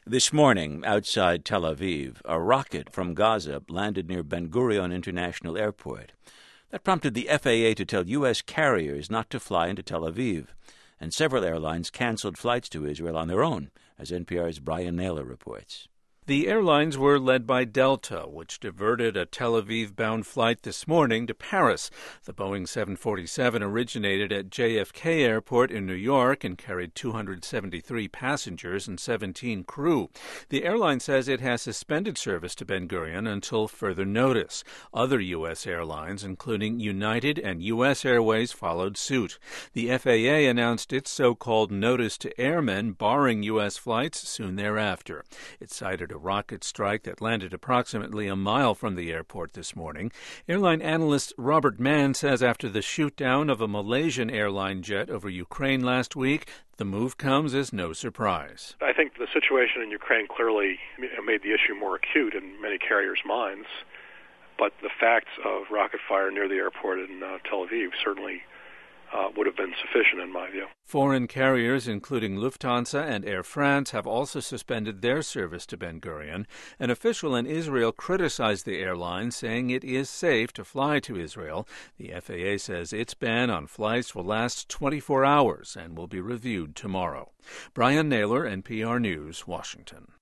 This morning, outside Tel Aviv, a rocket from Gaza landed near Ben Gurion International Airport. That prompted the FAA to tell U.S. carriers not to fly into Tel Aviv, and several airlines canceled flights to Israel on their own, as NPR's Brian Naylor reports. The airlines were led by Delta, which diverted a Tel Aviv-bound flight this morning to Paris. The Boeing 747 originated at JFK Airport in New York and carried 273 passengers and 17 crew. The airline says it has suspended service to Ben Gurion until further notice. Other U.S. airlines, including United and U.S. Airways, followed suit. The FAA announced its so-called notice to airmen barring U.S. flights soon thereafter. It cited a rocket strike that landed approximately a mile from the airport this morning. Airline analyst Robert Mann says after the shoot-down of a Malaysian airline jet over Ukraine last week, the move comes as no surprise. I think the situation in Ukraine clearly made the issue more acute in many carriers' minds, but the facts of rocket fire near the airport in Tel Aviv certainly would have been sufficient in my view. Foreign carriers, including Lufthansa and Air France, have also suspended their service to Ben Gurion. An official in Israel criticized the airline, saying it is safe to fly to Israel. The FAA says its ban on flights will last 24 hours and will be reviewed tomorrow. Brian Naylor, NPR News, Washington.